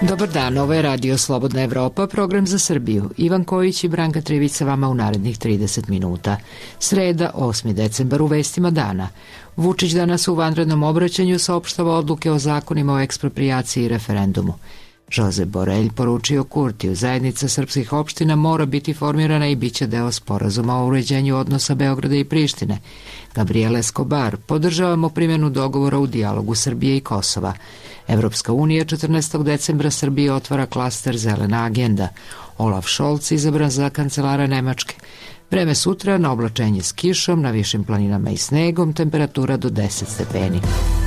Dobar dan, ovo je Radio Slobodna Evropa, program za Srbiju. Ivan Kojić i Branka Trivić sa vama u narednih 30 minuta. Sreda, 8. decembar, u vestima dana. Vučić danas u vanrednom obraćanju saopštava odluke o zakonima o eksproprijaciji i referendumu. Josep Borelj poručio Kurtiju, zajednica srpskih opština mora biti formirana i bit će deo sporazuma o uređenju odnosa Beograda i Prištine. Gabriel Escobar, podržavamo primjenu dogovora u dijalogu Srbije i Kosova. Evropska unija 14. decembra Srbije otvara klaster Zelena agenda. Olaf Scholz izabran za kancelara Nemačke. Vreme sutra na oblačenje s kišom, na višim planinama i snegom, temperatura do 10 stepeni.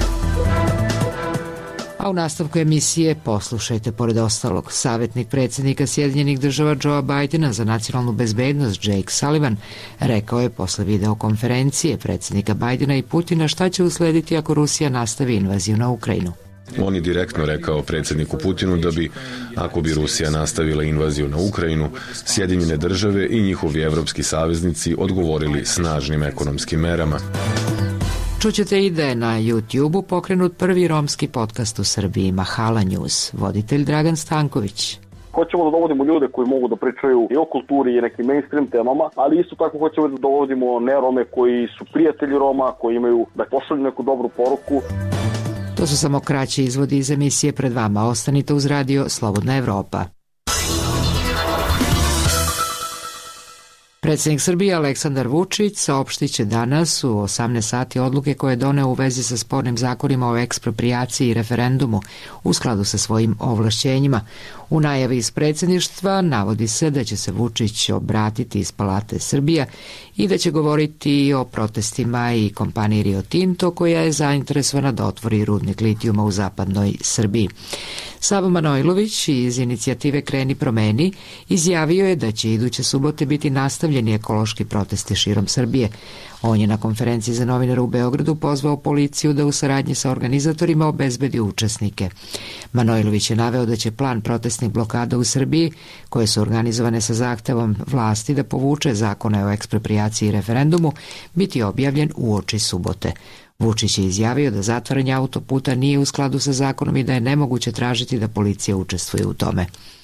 A u nastavku emisije poslušajte pored ostalog. Savjetnik predsjednika Sjedinjenih država Joea Bidena za nacionalnu bezbednost Jake Sullivan rekao je posle videokonferencije predsjednika Bidena i Putina šta će uslediti ako Rusija nastavi invaziju na Ukrajinu. On je direktno rekao predsjedniku Putinu da bi, ako bi Rusija nastavila invaziju na Ukrajinu, Sjedinjene države i njihovi evropski saveznici odgovorili snažnim ekonomskim merama. Čućete i da je na YouTube-u pokrenut prvi romski podcast u Srbiji, Mahala News. Voditelj Dragan Stanković. Hoćemo da dovodimo ljude koji mogu da pričaju i o kulturi i nekim mainstream temama, ali isto tako hoćemo da dovodimo ne Rome koji su prijatelji Roma, koji imaju da pošalju neku dobru poruku. To su samo kraći izvodi iz emisije pred vama. Ostanite uz Radio Slobodna Evropa. Predsjednik Srbije Aleksandar Vučić saopštit će danas u 18 sati odluke koje je doneo u vezi sa spornim zakonima o eksproprijaciji i referendumu u skladu sa svojim ovlašćenjima. U najavi iz predsjedništva navodi se da će se Vučić obratiti iz Palate Srbija i da će govoriti o protestima i kompaniji Rio Tinto koja je zainteresovana da otvori rudnik litijuma u zapadnoj Srbiji. Savo Manojlović iz inicijative Kreni promeni izjavio je da će iduće subote biti nastavljeni ekološki protesti širom Srbije. On je na konferenciji za novinare u Beogradu pozvao policiju da u saradnji sa organizatorima obezbedi učesnike. Manojlović je naveo da će plan protestnih blokada u Srbiji, koje su organizovane sa zahtevom vlasti da povuče zakone o eksproprijaciji i referendumu, biti objavljen uoči subote. Vučić je izjavio da zatvaranje autoputa nije u skladu sa zakonom i da je nemoguće tražiti da policija učestvuje u tome.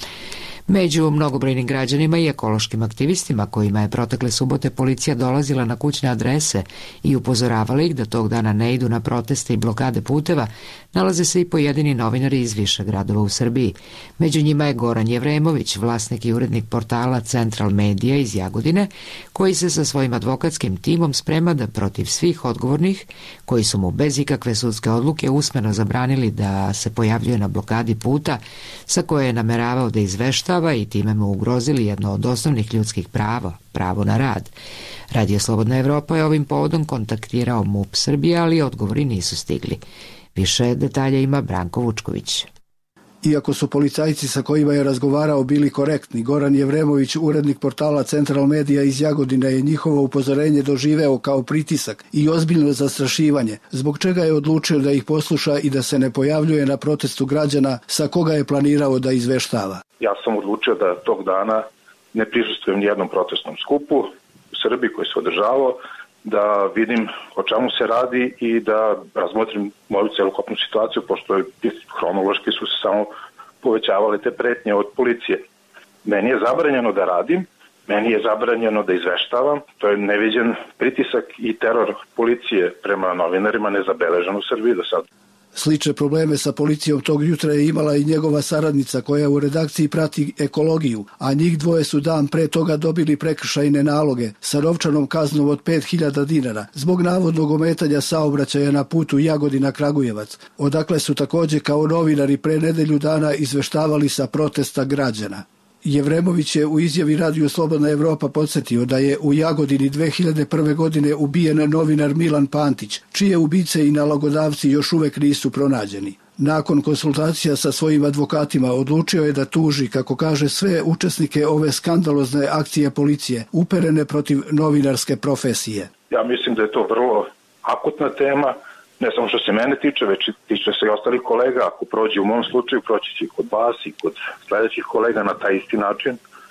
Među mnogobrojnim građanima i ekološkim aktivistima kojima je protekle subote policija dolazila na kućne adrese i upozoravala ih da tog dana ne idu na proteste i blokade puteva, nalaze se i pojedini novinari iz više gradova u Srbiji. Među njima je Goran Jevremović, vlasnik i urednik portala Central Media iz Jagodine, koji se sa svojim advokatskim timom sprema da protiv svih odgovornih, koji su mu bez ikakve sudske odluke usmeno zabranili da se pojavljuje na blokadi puta, sa koje je nameravao da izvešta i time mu ugrozili jedno od osnovnih ljudskih prava, pravo na rad. Radio Slobodna Evropa je ovim povodom kontaktirao MUP Srbije, ali odgovori nisu stigli. Više detalja ima Branko Vučković. Iako su policajci sa kojima je razgovarao bili korektni, Goran Jevremović, urednik portala Central Media iz Jagodine, je njihovo upozorenje doživeo kao pritisak i ozbiljno zastrašivanje, zbog čega je odlučio da ih posluša i da se ne pojavljuje na protestu građana sa koga je planirao da izveštava. Ja sam odlučio da tog dana ne prisustvujem nijednom protestnom skupu u Srbiji koji se održavao, da vidim o čemu se radi i da razmotrim moju celokupnu situaciju, pošto hronološki su se samo povećavale te pretnje od policije. Meni je zabranjeno da radim, meni je zabranjeno da izveštavam, to je neviđen pritisak i teror policije prema novinarima nezabeležen u Srbiji do sada. Slične probleme sa policijom tog jutra je imala i njegova saradnica koja u redakciji prati ekologiju, a njih dvoje su dan pre toga dobili prekršajne naloge sa novčanom kaznom od 5.000 dinara zbog navodnog ometanja saobraćaja na putu Jagodina-Kragujevac, odakle su također kao novinari pre nedelju dana izveštavali sa protesta građana. Jevremović je u izjavi Radio Slobodna Evropa podsjetio da je u Jagodini 2001. godine ubijen novinar Milan Pantić, čije ubice i nalogodavci još uvek nisu pronađeni. Nakon konsultacija sa svojim advokatima odlučio je da tuži, kako kaže, sve učesnike ove skandalozne akcije policije uperene protiv novinarske profesije. Ja mislim da je to vrlo akutna tema, ne samo što se mene tiče, već tiče se i ostalih kolega. Ako prođe u mom slučaju, proći će i kod vas i kod sledećih kolega na taj isti način.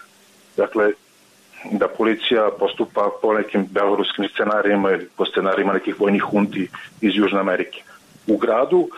Dakle, da policija postupa po nekim beloruskim scenarijima ili po scenarijima nekih vojnih hunti iz Južne Amerike. U gradu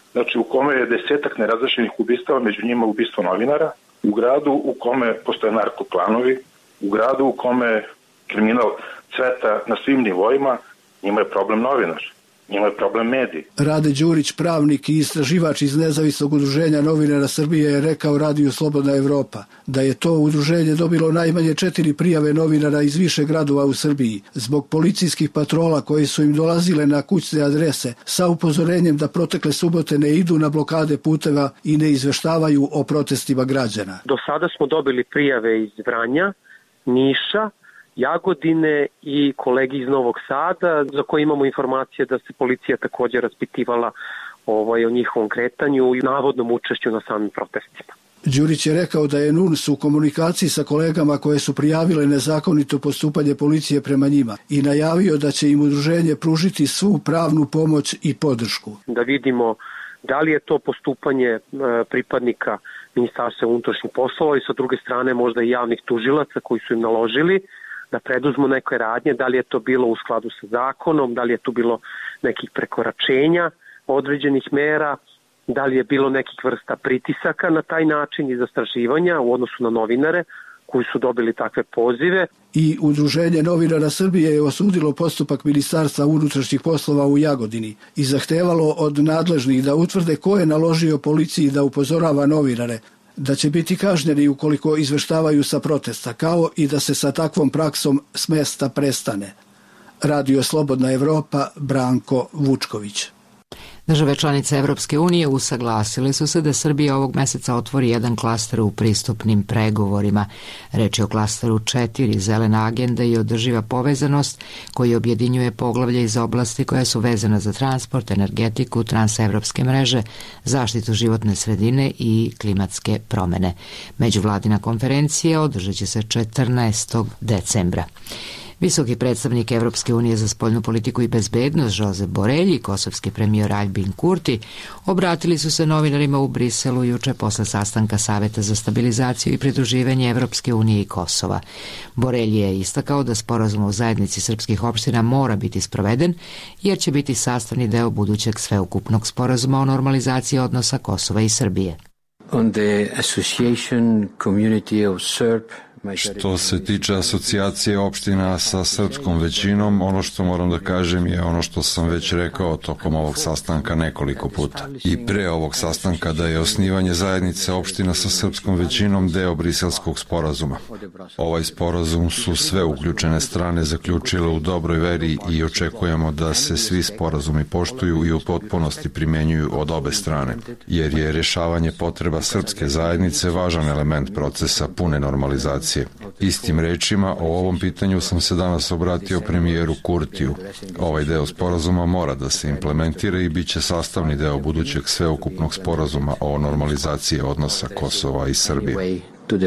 znači u kome je 10 nerazrešenih ubistava, među njima ubistvo novinara, u gradu u kome postoje narkoklanovi, u gradu u kome kriminal cveta na svim nivoima, njima je problem novinar. Njima je problem mediji. Rade Đurić, pravnik i istraživač iz Nezavisnog udruženja novinara Srbije, je rekao Radiju Slobodna Evropa da je to udruženje dobilo najmanje 4 prijave novinara iz više gradova u Srbiji zbog policijskih patrola koje su im dolazile na kućne adrese sa upozorenjem da protekle subote ne idu na blokade puteva i ne izveštavaju o protestima građana. Do sada smo dobili prijave iz Vranja, Niša, Jagodine i kolegi iz Novog Sada, za koje imamo informacije da se policija također raspitivala o njihovom kretanju i navodnom učešću na samim protestima. Đurić je rekao da je NUNS u komunikaciji sa kolegama koje su prijavile nezakonito postupanje policije prema njima i najavio da će im udruženje pružiti svu pravnu pomoć i podršku. Da vidimo da li je to postupanje pripadnika Ministarstva unutrašnjih poslova i sa druge strane možda i javnih tužilaca koji su im naložili da preduzmu neke radnje, da li je to bilo u skladu sa zakonom, da li je tu bilo nekih prekoračenja određenih mera, da li je bilo nekih vrsta pritisaka na taj način i zastrašivanja u odnosu na novinare koji su dobili takve pozive. I Udruženje novinara Srbije je osudilo postupak Ministarstva unutrašnjih poslova u Jagodini i zahtevalo od nadležnih da utvrde ko je naložio policiji da upozorava novinare, da će biti kažnjeni ukoliko izveštavaju sa protesta, kao i da se sa takvom praksom s mesta prestane. Radio Slobodna Evropa, Branko Vučković. Države članice Evropske unije usaglasile su se da Srbija ovog meseca otvori jedan klaster u pristupnim pregovorima. Reč je o klasteru 4, zelena agenda i održiva povezanost, koji objedinjuje poglavlje iz oblasti koja su vezana za transport, energetiku, transevropske mreže, zaštitu životne sredine i klimatske promene. Međuvladina konferencija održat će se 14. decembra. Visoki predstavnik Evropske unije za spoljnu politiku i bezbednost Josep Borrell i kosovski premijer Aljbin Kurti obratili su se novinarima u Briselu juče posle sastanka Saveta za stabilizaciju i pridruživanje Evropske unije i Kosova. Borrell je istakao da sporazum o zajednici srpskih opština mora biti sproveden jer će biti sastavni deo budućeg sveukupnog sporazuma o normalizaciji odnosa Kosova i Srbije. On the association community of Serb. Što se tiče asocijacije opština sa srpskom većinom, ono što moram da kažem je ono što sam već rekao tokom ovog sastanka nekoliko puta. I pre ovog sastanka da je osnivanje zajednice opština sa srpskom većinom deo Briselskog sporazuma. Ovaj sporazum su sve uključene strane zaključile u dobroj veri i očekujemo da se svi sporazumi poštuju i u potpunosti primenjuju od obe strane, jer je rješavanje potreba srpske zajednice važan element procesa pune normalizacije. Istim rečima, o ovom pitanju sam se danas obratio premijeru Kurtiju. Ovaj deo sporazuma mora da se implementira i bit će sastavni deo budućeg sveukupnog sporazuma o normalizaciji odnosa Kosova i Srbije.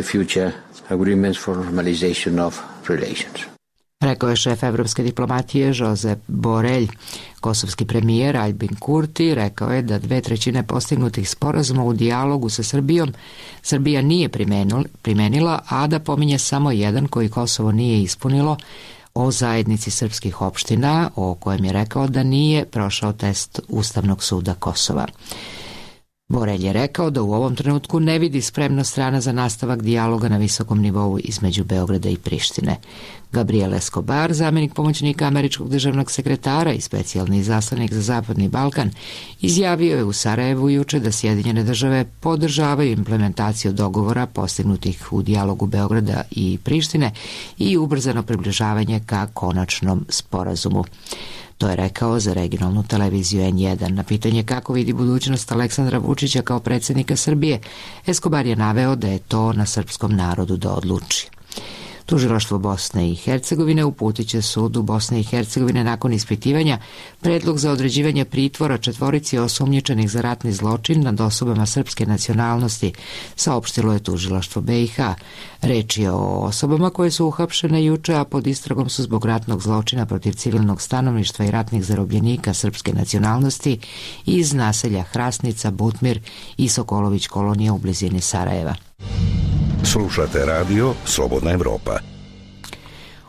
Rekao je šef evropske diplomatije Josep Borrell. Kosovski premijer Aljbin Kurti rekao je da 2/3 postignutih sporazuma u dijalogu sa Srbijom Srbija nije primenila, a da pominje samo jedan koji Kosovo nije ispunilo, o zajednici srpskih opština, o kojem je rekao da nije prošao test Ustavnog suda Kosova. Borrell je rekao da u ovom trenutku ne vidi spremnost strana za nastavak dijaloga na visokom nivou između Beograda i Prištine. Gabriel Escobar, zamjenik pomoćnika američkog državnog sekretara i specijalni izaslanik za Zapadni Balkan, izjavio je u Sarajevu juče da Sjedinjene države podržavaju implementaciju dogovora postignutih u dijalogu Beograda i Prištine i ubrzano približavanje ka konačnom sporazumu. To je rekao za regionalnu televiziju N1. Na pitanje kako vidi budućnost Aleksandra Vučića kao predsjednika Srbije, Escobar je naveo da je to na srpskom narodu da odluči. Tužilaštvo Bosne i Hercegovine uputit će sudu Bosne i Hercegovine nakon ispitivanja predlog za određivanje pritvora 4 osumnjičenih za ratni zločin nad osobama srpske nacionalnosti, saopštilo je tužilaštvo BiH. Reč je o osobama koje su uhapšene juče, a pod istragom su zbog ratnog zločina protiv civilnog stanovništva i ratnih zarobljenika srpske nacionalnosti iz naselja Hrasnica, Butmir i Sokolović kolonija u blizini Sarajeva. Slušate radio Slobodna Evropa.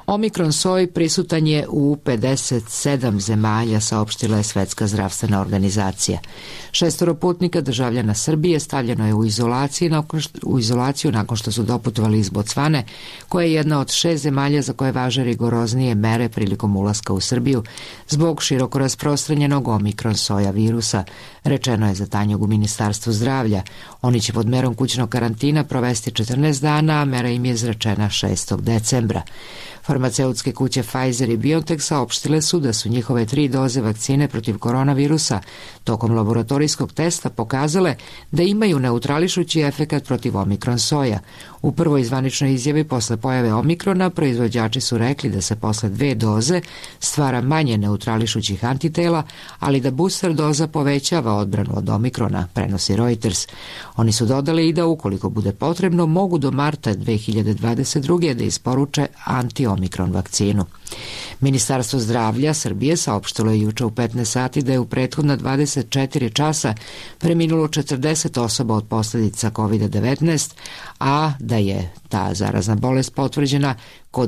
Omikron soj prisutan je u 57 zemalja, saopštila je Svetska zdravstvena organizacija. 6 putnika državljana Srbije stavljeno je u izolaciju nakon što su doputovali iz Bocvane, koja je jedna od 6 zemalja za koje važe rigoroznije mere prilikom ulaska u Srbiju zbog široko rasprostranjenog omikron soja virusa, rečeno je za Tanjug u Ministarstvu zdravlja. Oni će pod merom kućnog karantina provesti 14 dana, a mera im je izrečena 6. decembra. Farmaceutske kuće Pfizer i BioNTech saopštile su da su njihove 3 doze vakcine protiv koronavirusa tokom laboratorijskog testa pokazale da imaju neutrališući efekat protiv omikron soja. U prvoj zvaničnoj izjavi posle pojave omikrona proizvođači su rekli da se posle 2 doze stvara manje neutrališućih antitela, ali da booster doza povećava odbranu od omikrona, prenosi Reuters. Oni su dodali i da ukoliko bude potrebno mogu do marta 2022. da isporuče anti-omikron vakcinu. Ministarstvo zdravlja Srbije saopštilo je juče u 15 sati da je u prethodna 24 časa preminulo 40 osoba od posljedica COVID-19, a da je ta zarazna bolest potvrđena kod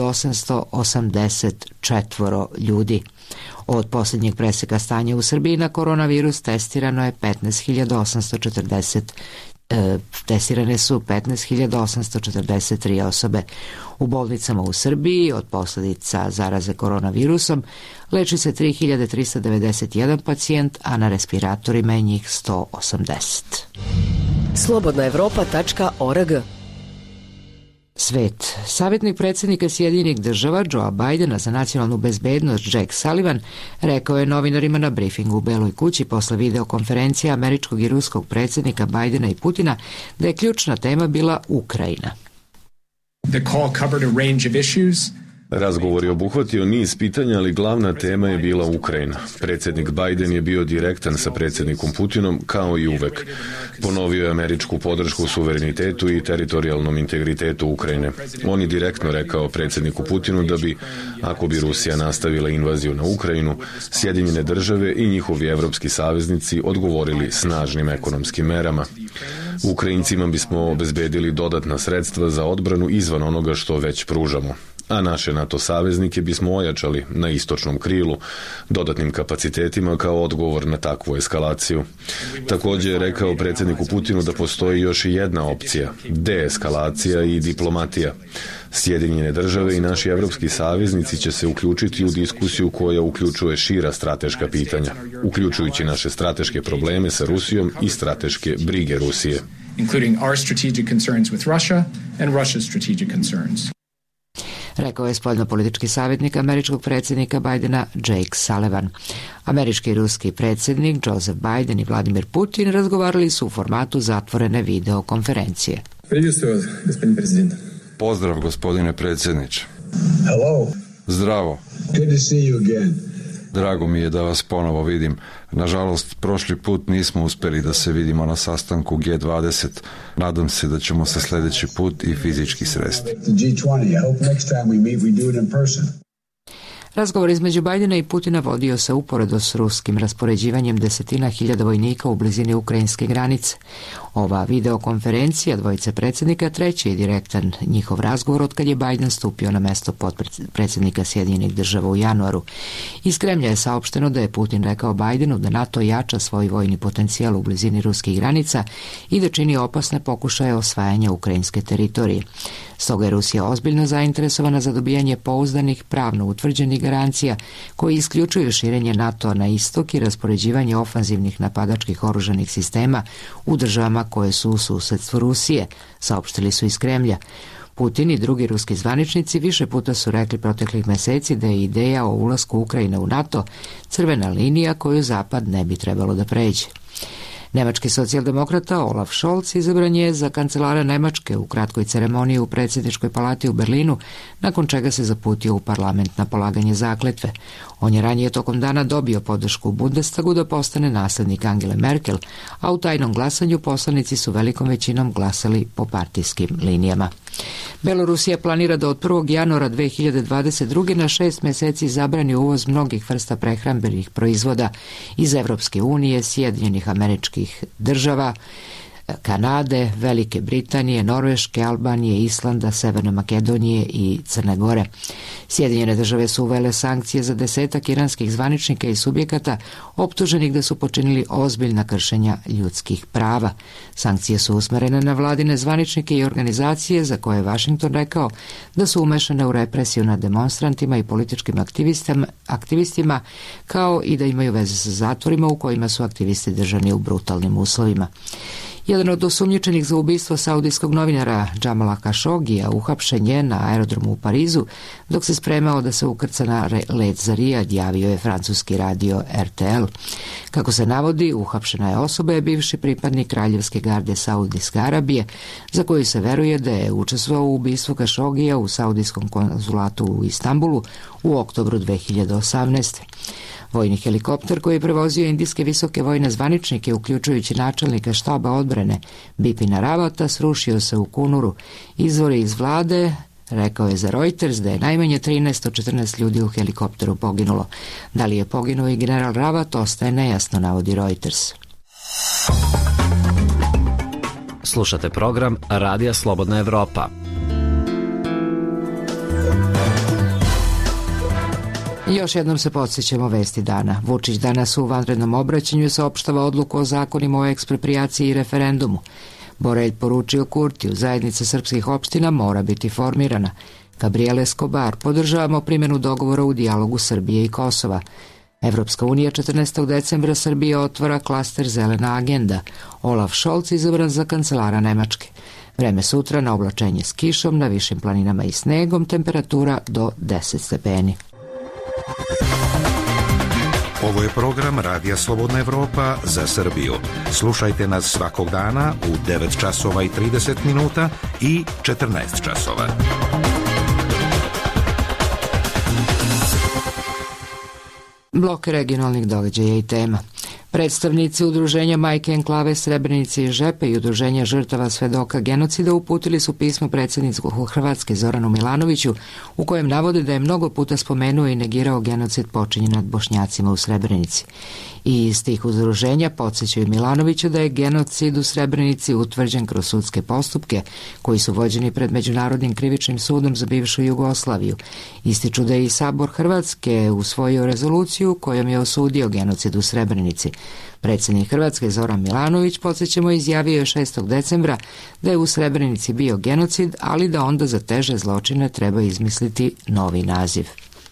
1884 ljudi. Od posljednjeg preseka stanja u Srbiji na koronavirus testirano je 15.843 osobe. U bolnicama u Srbiji od posljedica zaraze koronavirusom leči se 3.391 pacijent, a na respiratorima je njih 180. Slobodnaevropa.org. Svet. Savjetnik predsjednika Sjedinjenih država Joea Bidena za nacionalnu bezbednost Jake Sullivan rekao je novinarima na brifingu u Beloj kući posle videokonferencije američkog i ruskog predsjednika Bidena i Putina da je ključna tema bila Ukrajina. The call covered a range of issues. Razgovor je obuhvatio niz pitanja, ali glavna tema je bila Ukrajina. Predsjednik Biden je bio direktan sa predsjednikom Putinom, kao i uvek. Ponovio je američku podršku suverenitetu i teritorijalnom integritetu Ukrajine. On je direktno rekao predsjedniku Putinu da bi, ako bi Rusija nastavila invaziju na Ukrajinu, Sjedinjene države i njihovi evropski saveznici odgovorili snažnim ekonomskim merama. Ukrajincima bismo obezbedili dodatna sredstva za odbranu izvan onoga što već pružamo, a naše NATO saveznike bismo ojačali na istočnom krilu dodatnim kapacitetima kao odgovor na takvu eskalaciju. Također je rekao predsjedniku Putinu da postoji još i jedna opcija, deeskalacija i diplomatija. Sjedinjene države i naši evropski saveznici će se uključiti u diskusiju koja uključuje šira strateška pitanja, uključujući naše strateške probleme sa Rusijom i strateške brige Rusije. Including our strategic concerns with Russia and Russia's strategic concerns. Rekao je spoljnopolitički savjetnik američkog predsjednika Bidena Jake Sullivan. Američki i ruski predsjednik Joseph Biden i Vladimir Putin razgovarali su u formatu zatvorene videokonferencije. Pozdrav, gospodine predsjedniče. Hello. Zdravo. Good to see you again. Drago mi je da vas ponovo vidim. Nažalost, prošli put nismo uspjeli da se vidimo na sastanku G20. Nadam se da ćemo se sljedeći put i fizički sresti. Razgovor između Bidena i Putina vodio se uporedo s ruskim raspoređivanjem desetina hiljada vojnika u blizini ukrajinske granice. Ova videokonferencija dvojice predsjednika treći je direktan njihov razgovor od kad je Biden stupio na mesto potpredsjednika Sjedinjenih država u januaru. Iz Kremlja je saopšteno da je Putin rekao Bidenu da NATO jača svoj vojni potencijal u blizini ruskih granica i da čini opasne pokušaje osvajanja ukrajinske teritorije. Stoga je Rusija ozbiljno zainteresovana za dobijanje pouzdanih, pravno utvrđenih garancija koji isključuju širenje NATO-a na istok i raspoređivanje ofanzivnih napadačkih oružanih sistema u državama koje su u susjedstvu Rusije, saopštili su iz Kremlja. Putin i drugi ruski zvaničnici više puta su rekli proteklih mjeseci da je ideja o ulasku Ukrajine u NATO crvena linija koju Zapad ne bi trebalo da pređe. Nemački socijaldemokrata Olaf Scholz izabran je za kancelara Nemačke u kratkoj ceremoniji u predsjedničkoj palati u Berlinu, nakon čega se zaputio u parlament na polaganje zakletve. On je ranije tokom dana dobio podršku u Bundestagu da postane nasljednik Angele Merkel, a u tajnom glasanju poslanici su velikom većinom glasali po partijskim linijama. Belorusija planira da od 1. januara 2022. na 6 mjeseci zabrani uvoz mnogih vrsta prehrambenih proizvoda iz Evropske unije, Sjedinjenih Američkih Država, Kanade, Velike Britanije, Norveške, Albanije, Islanda, Severne Makedonije i Crne Gore. Sjedinjene države su uvele sankcije za 10 iranskih zvaničnika i subjekata optuženih da su počinili ozbiljna kršenja ljudskih prava. Sankcije su usmerene na vladine zvaničnike i organizacije za koje je Washington rekao da su umešane u represiju nad demonstrantima i političkim aktivistima, kao i da imaju veze sa zatvorima u kojima su aktivisti držani u brutalnim uslovima. Jedan od osumnjičenih za ubistvo saudijskog novinara Jamala Khashogija uhapšen je na aerodromu u Parizu dok se spremao da se ukrca na let za Rijad, javio je francuski radio RTL. Kako se navodi, uhapšena je osoba je bivši pripadnik Kraljevske garde Saudijske Arabije, za koju se veruje da je učestvovao u ubistvu Khashogija u saudijskom konzulatu u Istanbulu u oktobru 2018. Vojni helikopter koji je prevozio indijske visoke vojne zvaničnike, uključujući načelnika štaba odbrane Bipina Ravata, srušio se u Kunuru. Izvori iz vlade rekao je za Reuters da je najmanje 13 od 14 ljudi u helikopteru poginulo. Da li je poginuo i general Ravat, ostaje nejasno, navodi Reuters. Slušate program Radija Slobodna Evropa. Još jednom se podsjećamo vesti dana. Vučić danas u vanrednom obraćanju saopštava odluku o zakonima o eksproprijaciji i referendumu. Borelj poručio Kurtiju, zajednica srpskih opština mora biti formirana. Gabriel Escobar, podržavamo primjenu dogovora u dijalogu Srbije i Kosova. Evropska unija 14. decembra Srbije otvara klaster Zelena agenda. Olaf Scholz izabran za kancelara Nemačke. Vreme sutra na oblačenje s kišom, na višim planinama i snegom, temperatura do 10 stepeni. Ovo je program Radija Slobodna Evropa za Srbiju. Slušajte nas svakog dana u 9 časova i 30 minuta i 14 časova. Blok regionalnih događaja i tema. Predstavnici udruženja Majke Enklave Srebrenice i Žepe i udruženja žrtava svedoka genocida uputili su pismo predsjedniku Hrvatske Zoranu Milanoviću u kojem navode da je mnogo puta spomenuo i negirao genocid počinjen nad Bošnjacima u Srebrenici. I iz tih udruženja podsjećaju Milanoviću da je genocid u Srebrenici utvrđen kroz sudske postupke koji su vođeni pred Međunarodnim krivičnim sudom za bivšu Jugoslaviju. Ističu da je i Sabor Hrvatske usvojio rezoluciju kojom je osudio genocid u Srebrenici. Predsjednik Hrvatske Zoran Milanović, podsjećamo, izjavio je 6. decembra da je u Srebrenici bio genocid, ali da onda za teže zločine treba izmisliti novi naziv.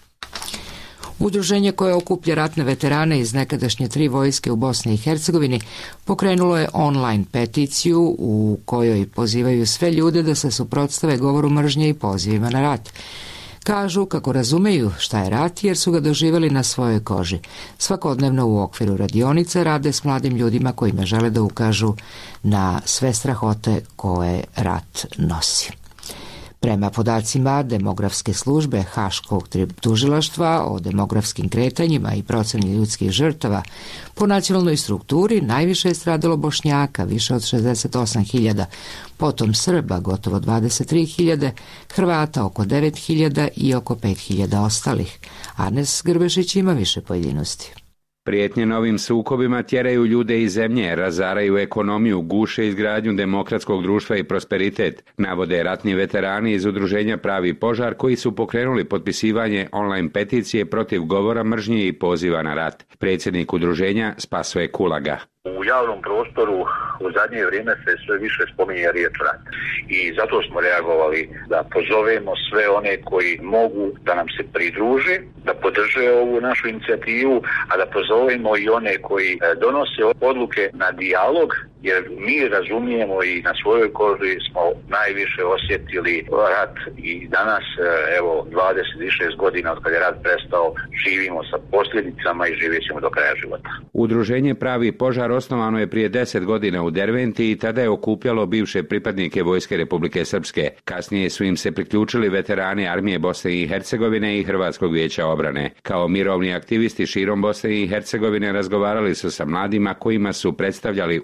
Udruženje koje okuplja ratne veterane iz nekadašnje 3 vojske u Bosni i Hercegovini pokrenulo je online peticiju u kojoj pozivaju sve ljude da se suprotstave govoru mržnje i pozivima na rat. Kažu kako razumeju šta je rat jer su ga doživjeli na svojoj koži. Svakodnevno u okviru radionice rade s mladim ljudima kojima žele da ukažu na sve strahote koje rat nosi. Prema podacima demografske službe Haškog tužilaštva o demografskim kretanjima i proceni ljudskih žrtava, po nacionalnoj strukturi najviše je stradalo Bošnjaka, više od 68.000, potom Srba gotovo 23.000, Hrvata oko 9.000 i oko 5.000 ostalih. Anes Grbešić ima više pojedinosti. Prijetnje novim sukobima tjeraju ljude iz zemlje, razaraju ekonomiju, guše izgradnju demokratskog društva i prosperitet, navode ratni veterani iz udruženja Pravi požar koji su pokrenuli potpisivanje online peticije protiv govora mržnje i poziva na rat. Predsjednik udruženja Spasoje Kulaga. U javnom prostoru u zadnje vrijeme se sve više spominje riječ rat i zato smo reagovali da pozovemo sve one koji mogu da nam se pridruže, da podrže ovu našu inicijativu, a da pozovemo i one koji donose odluke na dijalog, jer mi razumijemo i na svojoj koži smo najviše osjetili rat i danas, evo, 26 godina od kada je rat prestao, živimo sa posljedicama i živjet ćemo do kraja života. Udruženje Pravi požar osnovano je prije 10 godina u Derventi i tada je okupljalo bivše pripadnike Vojske Republike Srpske. Kasnije su im se priključili veterani Armije Bosne i Hercegovine i Hrvatskog vijeća obrane. Kao mirovni aktivisti širom Bosne i Hercegovine razgovarali su sa mladima kojima su predstavljali užase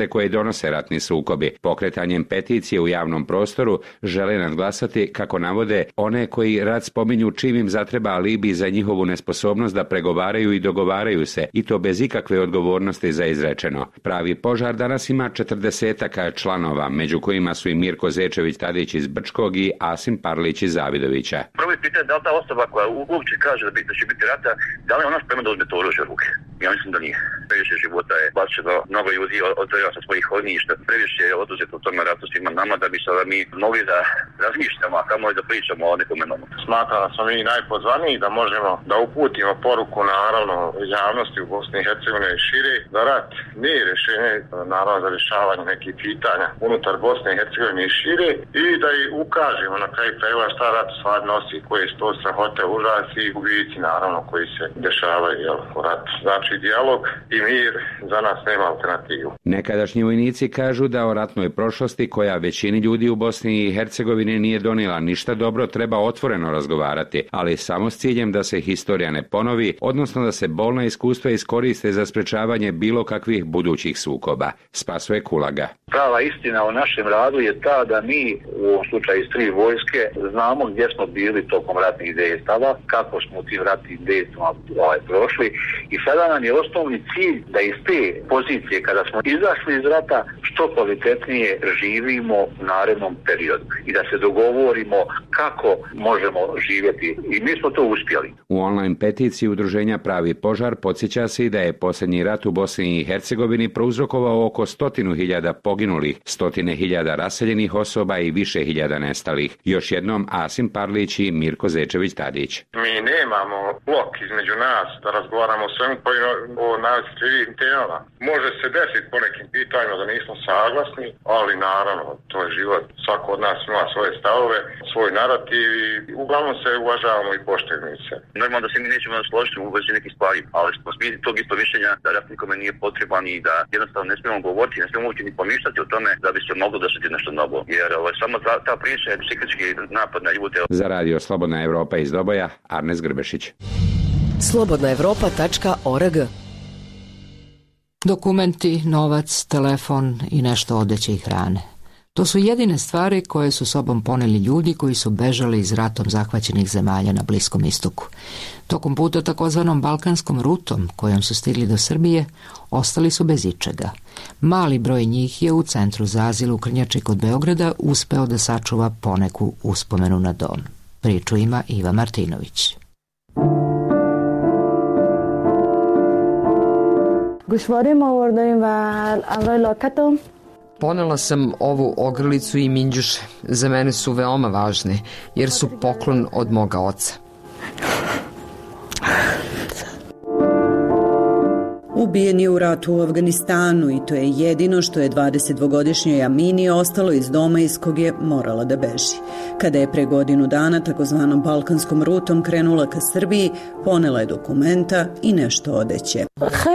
posljedice koje donose ratni sukobi. Pokretanjem peticije u javnom prostoru žele nadglasati, kako navode, one koji rat spominju čim im zatreba alibi za njihovu nesposobnost da pregovaraju i dogovaraju se, i to bez ikakve odgovornosti za izrečeno. Pravi požar danas ima 40 članova, među kojima su i Mirko Zečević-Tadić iz Brčkog i Asim Parlić iz Zavidovića. Prvo je pitanje da li ta osoba koja uopće kaže da će biti rata, da li je ona spremna da uzme to oružje u ruke? Ja mislim da nije. Previše života je bačeno, mnogo ljudi odveo sa svojih ognjišta, previše je oduzeto u tome ratu svima nama da bi sada mi mogli da razmišljamo, a kamo i da pričamo o nekom nomu. Smatram da smo mi najpozvaniji da možemo da uputimo poruku naravno javnosti u Bosni i Hercegovini i šire, da rat nije rješenje naravno za rješavanje nekih pitanja unutar Bosne i Hercegovine i šire, i da i ukažemo na kraju krajeva šta rat stvar nosi, koje su to strahote, užasi i gubici naravno koji se dešavaju u ratu. Znači dijalog i mir za nas nema alternativu. Nekadašnji vojnici kažu da o ratnoj prošlosti, koja većini ljudi u Bosni i Hercegovini nije donijela ništa dobro, treba otvoreno razgovarati, ali samo s ciljem da se historija ne ponovi, odnosno da se bolna iskustva iskoriste za sprečavanje bilo kakvih budućih sukoba. Spasoje Kulaga. Prava istina o našem radu je ta da mi, u ovom slučaju iz 3 vojske, znamo gdje smo bili tokom ratnih dejstava, kako smo u tim ratnim dejstvama prošli, i sada nam je osnovni cilj da iz te pozicije, kada smo izašli iz rata, što kvalitetnije živimo u narednom periodu i da se dogovorimo kako možemo živjeti, i mi smo to uspjeli. U online peticiji udruženja Pravi požar podsjeća se i da je posljednji rat u Bosni i Hercegovini prouzrokovao oko 100.000 poginulih, 100.000 raseljenih osoba i više hiljada nestalih. Još jednom Asim Parlić i Mirko Zečević-Tadić. Mi nemamo blok između nas da razgovaramo o svemu o najosjetljivijim temama. Može se desiti po nekim pitanjima da nismo saglasni, ali naravno, to je život. Svako od nas ima svoje stavove, svoj narativ i uglavnom se uvažavamo i poštujemo se. Normalno da se mi nećemo složiti u vezi nekih stvari, ali smo svi tog isto mišljenja da rat nikome nije potreban i da jednostavno ne smijemo govoriti, ne smijemo uopće ni pomišljati o tome da bi se moglo desiti nešto novo. Jer samo ta priča je psihički napad na ljude. Za radio Slobodna Evropa iz Doboja, Arnes Grbešić. slobodnaevropa.org. Dokumenti, novac, telefon i nešto odeće i hrane. To su jedine stvari koje su sobom poneli ljudi koji su bežali iz ratom zahvaćenih zemalja na Bliskom istoku. Tokom puta takozvanom balkanskom rutom kojom su stigli do Srbije, ostali su bez ičega. Mali broj njih je u centru za azil u Krnjači kod Beograda uspeo da sačuva poneku uspomenu na dom. Priču ima Iva Martinović. Ponela sam ovu ogrlicu i minđuše. Za mene su veoma važne, jer su poklon od moga oca. Ubijen je u ratu u Afganistanu i to je jedino što je 22-godišnjoj Amini ostalo iz doma iz kog je morala da beži. Kada je pre godinu dana takozvanom balkanskom rutom krenula ka Srbiji, ponela je dokumenta i nešto odeće.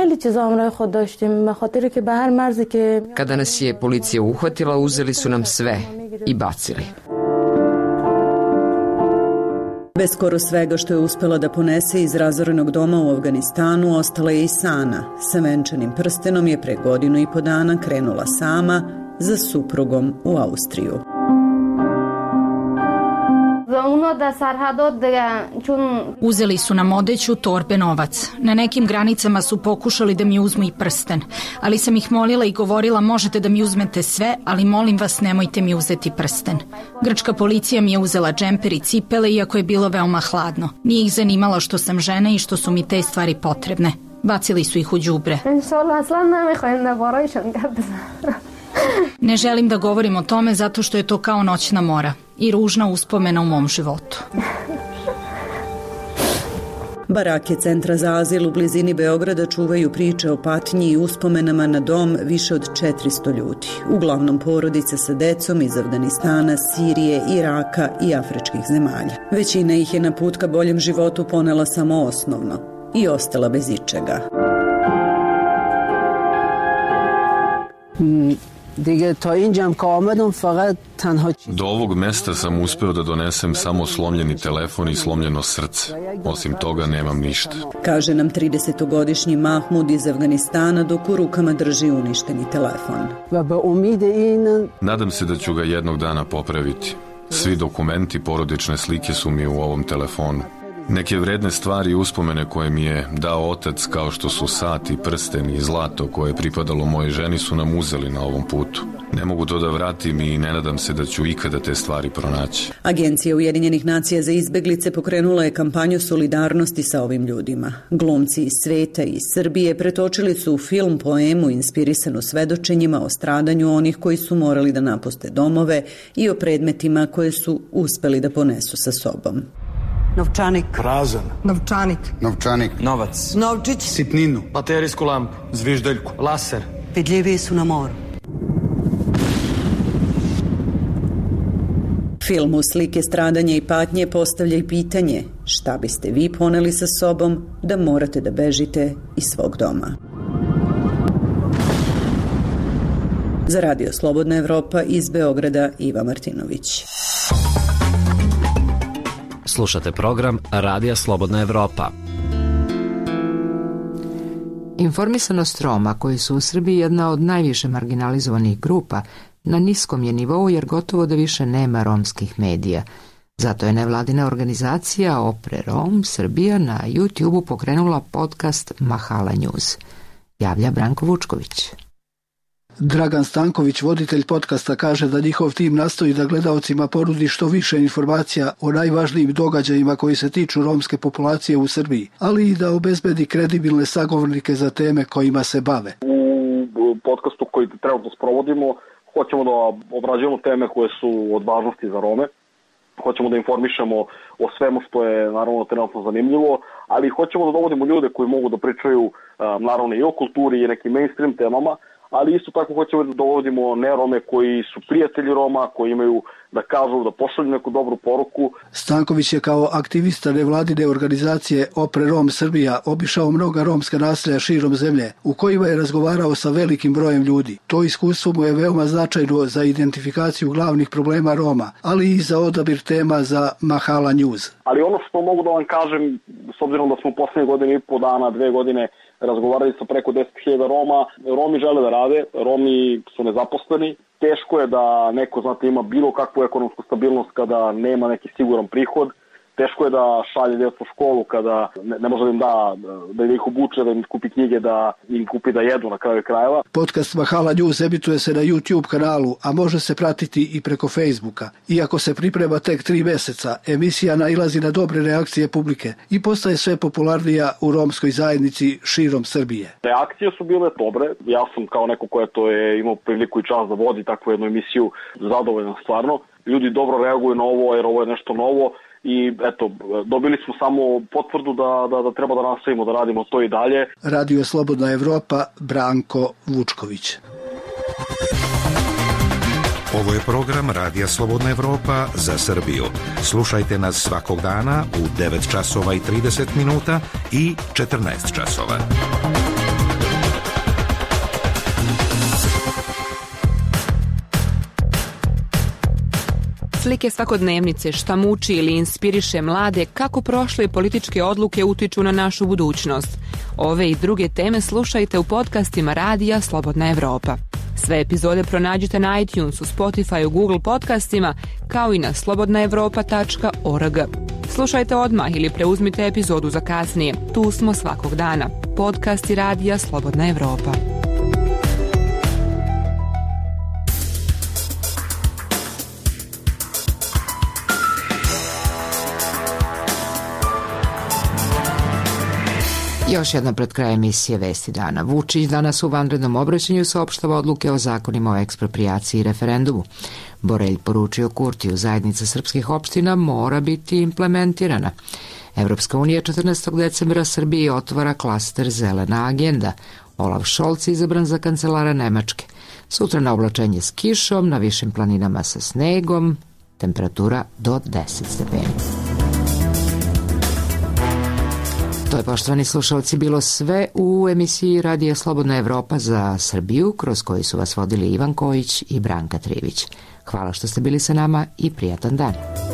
Kada nas je policija uhvatila, uzeli su nam sve i bacili. Bez skoro svega što je uspela da ponese iz razorenog doma u Afganistanu, ostala je i Sana. Sa venčanim prstenom je pre 1.5 godina krenula sama za suprugom u Austriju. Uzeli su nam odeću, torbe, novac. Na nekim granicama su pokušali da mi uzmu i prsten, ali sam ih molila i govorila: možete da mi uzmete sve, ali molim vas nemojte mi uzeti prsten. Grčka policija mi je uzela džemper i cipele, iako je bilo veoma hladno. Nije ih zanimalo što sam žena i što su mi te stvari potrebne. Bacili su ih u đubre. Ne želim da govorim o tome zato što je to kao noćna mora i ružna uspomena u mom životu. Barake Centra za azil u blizini Beograda čuvaju priče o patnji i uspomenama na dom više od 400 ljudi. Uglavnom porodice sa decom iz Afganistana, Sirije, Iraka i afričkih zemalja. Većina ih je na put ka boljem životu ponela samo osnovno i ostala bez ičega. Do ovog mesta sam uspeo da donesem samo slomljeni telefon i slomljeno srce. Osim toga nemam ništa. Kaže nam 30-godišnji Mahmud iz Afganistana dok u rukama drži uništeni telefon. Nadam se da ću ga jednog dana popraviti. Svi dokumenti, porodične slike su mi u ovom telefonu. Neke vredne stvari i uspomene koje mi je dao otac, kao što su sat i prsten i zlato koje je pripadalo mojoj ženi, su nam uzeli na ovom putu. Ne mogu to da vratim i ne nadam se da ću ikada te stvari pronaći. Agencija Ujedinjenih nacija za izbeglice pokrenula je kampanju solidarnosti sa ovim ljudima. Glumci iz sveta i iz Srbije pretočili su u film poemu inspirisanu svedočenjima o stradanju onih koji su morali da napuste domove i o predmetima koje su uspeli da ponesu sa sobom. Novčanik. Prazan. Novčanik. Novčanik. Novac. Novčić. Sitninu. Baterijsku lampu. Zviždeljku. Laser. Vidljiviji su na moru. Film u slike stradanja i patnje postavlja i pitanje šta biste vi poneli sa sobom da morate da bežite iz svog doma. Za Radio Slobodna Evropa iz Beograda Iva Martinović. Slušate program Radija Slobodna Evropa. Informisanost Roma, koji su u Srbiji jedna od najviše marginalizovanih grupa, na niskom je nivou jer gotovo da više nema romskih medija. Zato je nevladina organizacija Opre Rom Srbija na YouTube-u pokrenula podcast Mahala News. Javlja Branko Vučković. Dragan Stanković, voditelj podcasta, kaže da njihov tim nastoji da gledaocima ponudi što više informacija o najvažnijim događajima koji se tiču romske populacije u Srbiji, ali i da obezbedi kredibilne sagovornike za teme kojima se bave. U podcastu koji trenutno sprovodimo hoćemo da obrađujemo teme koje su od važnosti za Rome, hoćemo da informišemo o svemu što je naravno trenutno zanimljivo, ali hoćemo da dovodimo ljude koji mogu da pričaju naravno i o kulturi i nekim mainstream temama, ali isto tako hoćemo da dovodimo nerome koji su prijatelji Roma, koji imaju da kažu, da pošalju neku dobru poruku. Stanković je kao aktivista nevladine organizacije Opre Rom Srbija obišao mnoga romska naselja širom zemlje, u kojima je razgovarao sa velikim brojem ljudi. To iskustvo mu je veoma značajno za identifikaciju glavnih problema Roma, ali i za odabir tema za Mahala News. Ali ono što mogu da vam kažem, s obzirom da smo poslednje godine i po dana, 2 godine razgovarali sa preko 10.000 Roma, Romi žele da rade, Romi su nezaposleni, teško je da neko, znate, ima bilo kakvu ekonomsku stabilnost kada nema neki siguran prihod, teško je da šalje djecu u školu kada ne može da im da ih obuče, da im kupi knjige, da im kupi da jedu na kraju krajeva. Podcast Mahala News emituje se na YouTube kanalu, a može se pratiti i preko Facebooka. Iako se priprema tek 3 meseca, emisija nailazi na dobre reakcije publike i postaje sve popularnija u romskoj zajednici širom Srbije. Reakcije su bile dobre. Ja sam kao neko ko je imao priliku i čast da vodi takvu jednu emisiju zadovoljan stvarno. Ljudi dobro reaguju na ovo jer ovo je nešto novo. I eto, dobili smo samo potvrdu da treba da nastavimo da radimo to i dalje. Radio Slobodna Evropa, Branko Vučković. Ovo je program Radija Slobodna Evropa za Srbiju. Slušajte nas svakog dana u 9 časova i 30 minuta i 14 časova. Slike svakodnevnice, šta muči ili inspiriše mlade, kako prošle političke odluke utiču na našu budućnost. Ove i druge teme slušajte u podcastima Radija Slobodna Evropa. Sve epizode pronađite na iTunesu, Spotify, Google podcastima, kao i na slobodnaevropa.org. Slušajte odmah ili preuzmite epizodu za kasnije. Tu smo svakog dana. Podcasti Radija Slobodna Evropa. Još jedna pred krajem emisije Vesti dana. Vučić danas u vanrednom obraćanju saopštava odluke o zakonima o eksproprijaciji i referendumu. Borelj poručio Kurtiju, zajednica srpskih opština mora biti implementirana. Evropska unija 14. decembra Srbiji otvara klaster Zelena agenda. Olaf Scholz izabran za kancelara Nemačke. Sutra na oblačenje s kišom, na višim planinama sa snegom, temperatura do 10 stepeni. To je, poštovani slušalci, bilo sve u emisiji Radija Slobodna Evropa za Srbiju, kroz koju su vas vodili Ivan Kojić i Branka Trivić. Hvala što ste bili sa nama i prijatan dan.